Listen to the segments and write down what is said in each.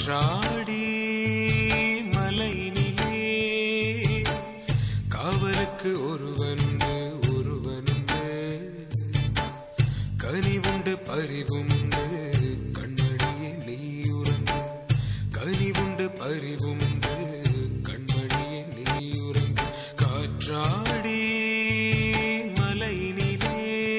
காற்றாடி மலையினிலே காவலுக்கு ஒருவனுண்டு கனிவுண்டு பறிவுண்டு கண்மணியே நீ உறங்கு கனிவுண்டு பறிவுண்டு கண்மணியே நீ உறங்கு காற்றாடி மலையினிலே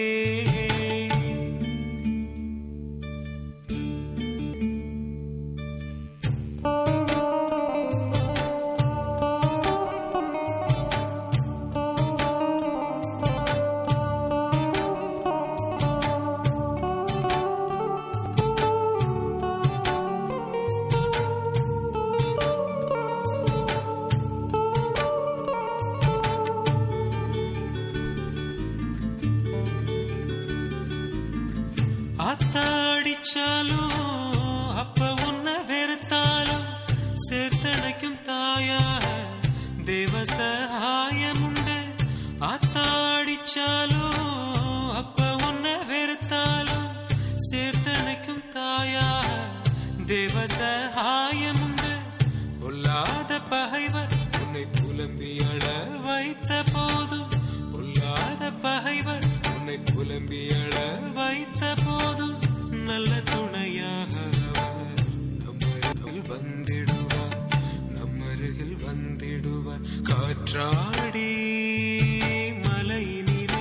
ஆத்தாடிச்சாலும் அப்ப உன்னை வெறுத்தாலும் சேர்த்தணைக்கும் தாயாக தேவ சகாயமுண்டு ஆத்தாடிச்சாலும் அப்ப உன்னை வெறுத்தாலும் சேர்த்தணைக்கும் தாயாக தேவ சகாயமுண்டு பொல்லாத பகைவர் உன்னை புலம்பி அழ வைத்த போதும் பொல்லாத பகைவர் உன்னை புலம்பி அழ வைத்த போதும் நல்ல துணையாக நம்மருகில் வந்திடுவார் நம்மருகில் வந்திடுவார் காற்றாடி மலையினிலே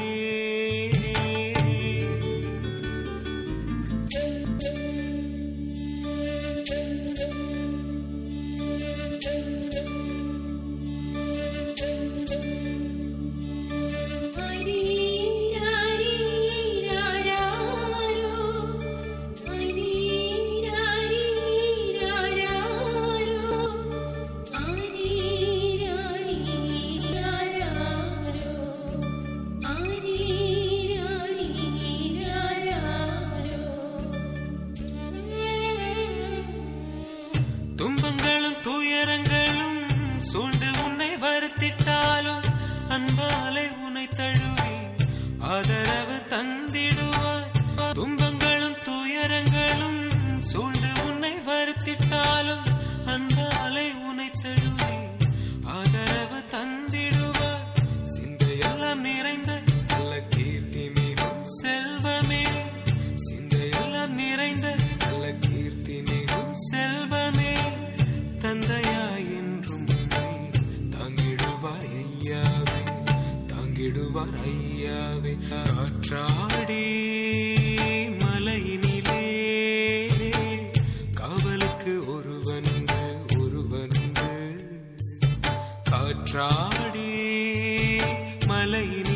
துன்பங்களும் துயரங்களும் சூழ்ந்து உன்னை வருத்திட்டாலும் அன்பாலே உன்னை தழுவி ஆதரவு தந்திடுவார் துன்பங்களும் துயரங்களும் சூழ்ந்து உன்னை வருத்திட்டாலும் அன்பாலே உன்னை தழுவி ஆதரவு தந்திடுவார் சிந்தையெல்லாம் நிறைந்த நல்ல கீர்த்தி மிகும் செல்வமே சிந்தையெல்லாம் நிறைந்த நல்ல கீர்த்தி மிகும் செல்வமே தந்தையாய் என்றும் தாங்கிடுவார் ஐயாவே தாங்கிடுவார் ஐயாவே காற்றாடி மலையினிலே காவலுக்கு ஒருவனுண்டு காற்றாடி மலையினிலே